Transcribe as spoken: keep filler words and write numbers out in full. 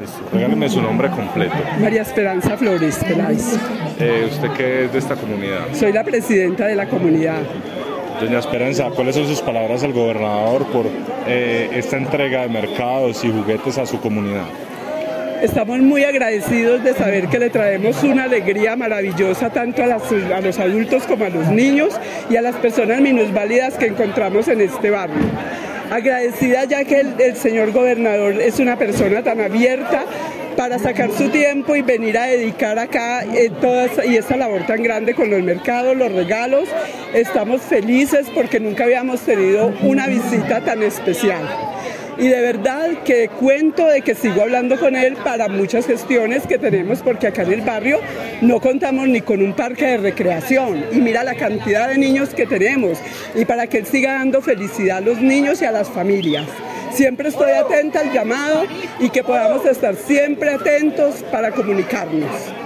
Regáleme su nombre completo. María Esperanza Flores Peláez. Eh, ¿Usted qué es de esta comunidad? Soy la presidenta de la comunidad. Doña Esperanza, ¿cuáles son sus palabras al gobernador por eh, esta entrega de mercados y juguetes a su comunidad? Estamos muy agradecidos de saber que le traemos una alegría maravillosa tanto a, las, a los adultos como a los niños y a las personas minusválidas que encontramos en este barrio. Agradecida ya que el, el señor gobernador es una persona tan abierta para sacar su tiempo y venir a dedicar acá eh, toda y esta labor tan grande con los mercados, los regalos. Estamos felices porque nunca habíamos tenido una visita tan especial. Y de verdad que cuento de que sigo hablando con él para muchas gestiones que tenemos, porque acá en el barrio no contamos ni con un parque de recreación. Y mira la cantidad de niños que tenemos. Y para que él siga dando felicidad a los niños y a las familias. Siempre estoy atenta al llamado y que podamos estar siempre atentos para comunicarnos.